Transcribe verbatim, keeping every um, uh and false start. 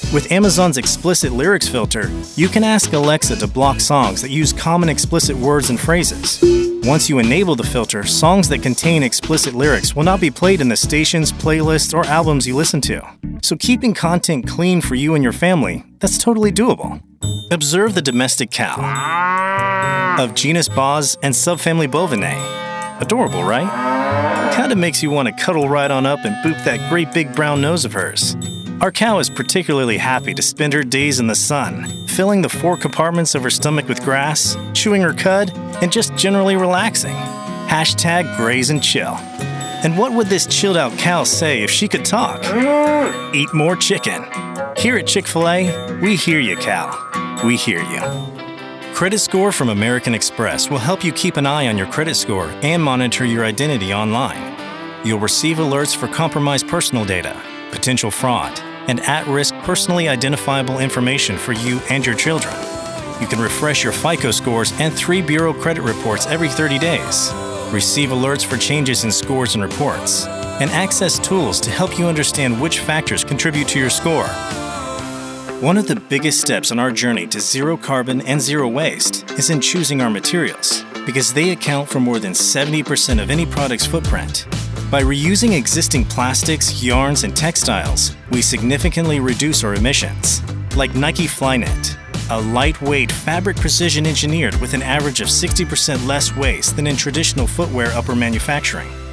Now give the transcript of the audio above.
With Amazon's explicit lyrics filter, you can ask Alexa to block songs that use common explicit words and phrases. Once you enable the filter, songs that contain explicit lyrics will not be played in the stations, playlists, or albums you listen to. So keeping content clean for you and your family, that's totally doable. Observe the domestic cow of genus Bos and subfamily Bovinae. Adorable, right? Kinda makes you want to cuddle right on up and boop that great big brown nose of hers. Our cow is particularly happy to spend her days in the sun, filling the four compartments of her stomach with grass, chewing her cud, and just generally relaxing. Hashtag graze and chill. And what would this chilled out cow say if she could talk? Eat more chicken. Here at Chick-fil-A, we hear you, cow. We hear you. Credit Score from American Express will help you keep an eye on your credit score and monitor your identity online. You'll receive alerts for compromised personal data, potential fraud, and at-risk personally identifiable information for you and your children. You can refresh your FICO scores and three bureau credit reports every thirty days, receive alerts for changes in scores and reports, and access tools to help you understand which factors contribute to your score. One of the biggest steps on our journey to zero carbon and zero waste is in choosing our materials, because they account for more than seventy percent of any product's footprint. By reusing existing plastics, yarns, and textiles, we significantly reduce our emissions. Like Nike Flyknit, a lightweight fabric precision engineered with an average of sixty percent less waste than in traditional footwear upper manufacturing.